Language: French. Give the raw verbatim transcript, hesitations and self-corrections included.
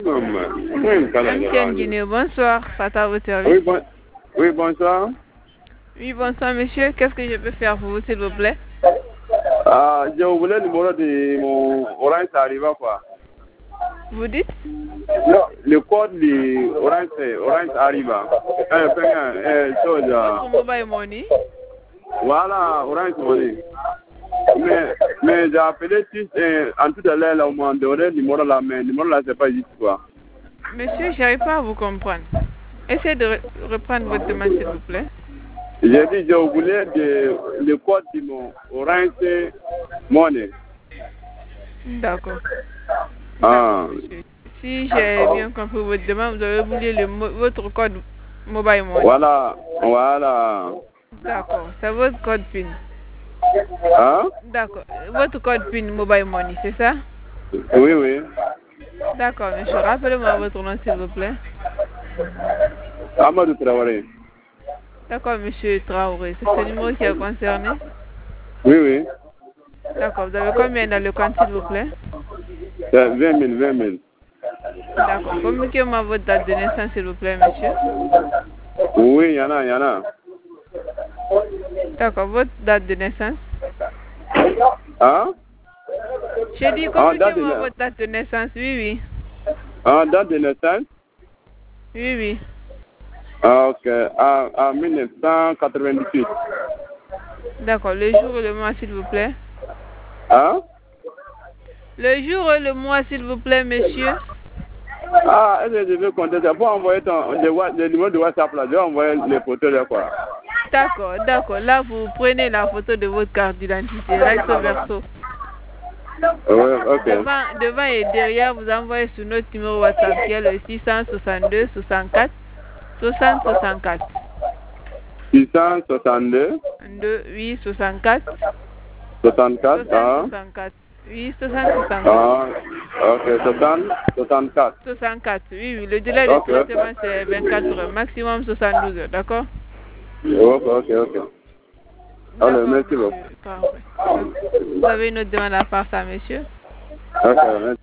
M T N bonsoir, Fata votre service. Oui, bon... oui, bonsoir. Oui, bonsoir monsieur, qu'est-ce que je peux faire pour vous s'il vous plaît? Ah, je voulais le numéro de mon Orange Arriva quoi. Vous dites? Non, le code de Orange, Orange Arriva. Un peu, un chose. Votre mobile money? Voilà, Orange Money. Mais, mais j'ai appelé euh, en tout à l'heure, là, on m'a donné le numéro là, mais le numéro là, c'est pas juste quoi. Monsieur, j'arrive pas à vous comprendre. Essayez de re reprendre votre demande s'il vous plaît. J'ai dit, je voulais de, le code de mon Orange Money. D'accord. Ah. Si j'ai bien compris votre demande, vous avez voulu le votre code mobile money. Voilà, voilà. D'accord, c'est votre code PIN. Hein? D'accord, votre code PIN mobile money, c'est ça? Oui, oui. D'accord, monsieur, rappelez-moi votre nom s'il vous plaît. Amadou Traoré. D'accord, monsieur Traoré, c'est ce numéro qui est concerné? Oui, oui. D'accord, vous avez combien dans le compte s'il vous plaît? vingt mille, vingt mille. D'accord, communiquez-moi votre date de naissance s'il vous plaît, monsieur. Oui, il y en a, il y en a. D'accord, votre date de naissance? Hein? J'ai dit communiquez-moi votre date de naissance, oui, oui. Ah, date de naissance? Oui, oui. Ah, ok, en, en mille neuf cent quatre-vingt-dix-huit. D'accord, le jour et le mois s'il vous plaît. Hein? Le jour et le mois s'il vous plaît, monsieur. Ah, est-ce que je veux compter ça? Pour envoyer ton, le, le numéro de WhatsApp là, je vais envoyer les photos là quoi. D'accord, d'accord. Là, vous prenez la photo de votre carte d'identité, recto verso. Oui, ok. Devant, devant et derrière, vous envoyez sur notre numéro WhatsApp qui est le six cent soixante-deux soixante-quatre soixante soixante-quatre. six cent soixante-deux deux, oui, soixante-quatre. soixante-quatre, ah. soixante-quatre. Oui, soixante soixante-quatre. Ah, ok, soixante, soixante-quatre. soixante-quatre, oui, oui. Le délai de Okay. traitement, c'est vingt-quatre heures, maximum soixante-douze heures, d'accord? Ok, ok, ok. Alors, merci beaucoup. Vous avez une autre demande à part ça, monsieur? Ok, merci.